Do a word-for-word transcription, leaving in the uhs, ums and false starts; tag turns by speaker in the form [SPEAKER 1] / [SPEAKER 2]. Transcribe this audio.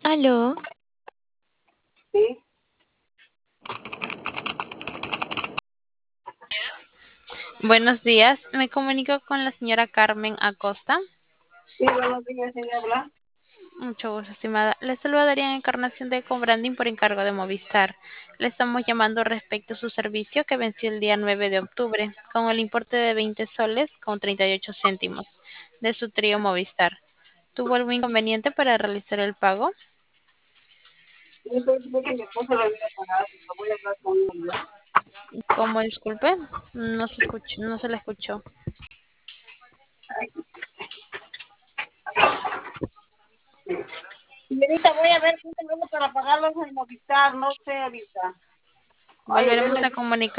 [SPEAKER 1] Aló,
[SPEAKER 2] Sí,
[SPEAKER 1] buenos días. Me comunico con la señora Carmen Acosta.
[SPEAKER 2] sí, buenos días, ella habla.
[SPEAKER 1] Mucho gusto, estimada. Le saludaría en Encarnación de Cobranding por encargo de Movistar. Le estamos llamando respecto a su servicio que venció el día nueve de octubre con el importe de veinte soles con treinta y ocho céntimos de su trío Movistar. ¿Tuvo algún inconveniente para realizar el pago?
[SPEAKER 2] Yo pensé que mi esposo lo había pagado, pero voy a hablar con ella.
[SPEAKER 1] ¿Cómo disculpe? No se escuchó, no se le escuchó.
[SPEAKER 2] Señorita, voy a ver cómo tengo para pagarlos en Movistar, no sé ahorita. Ay,
[SPEAKER 1] Volveremos
[SPEAKER 2] deme
[SPEAKER 1] a comunicar.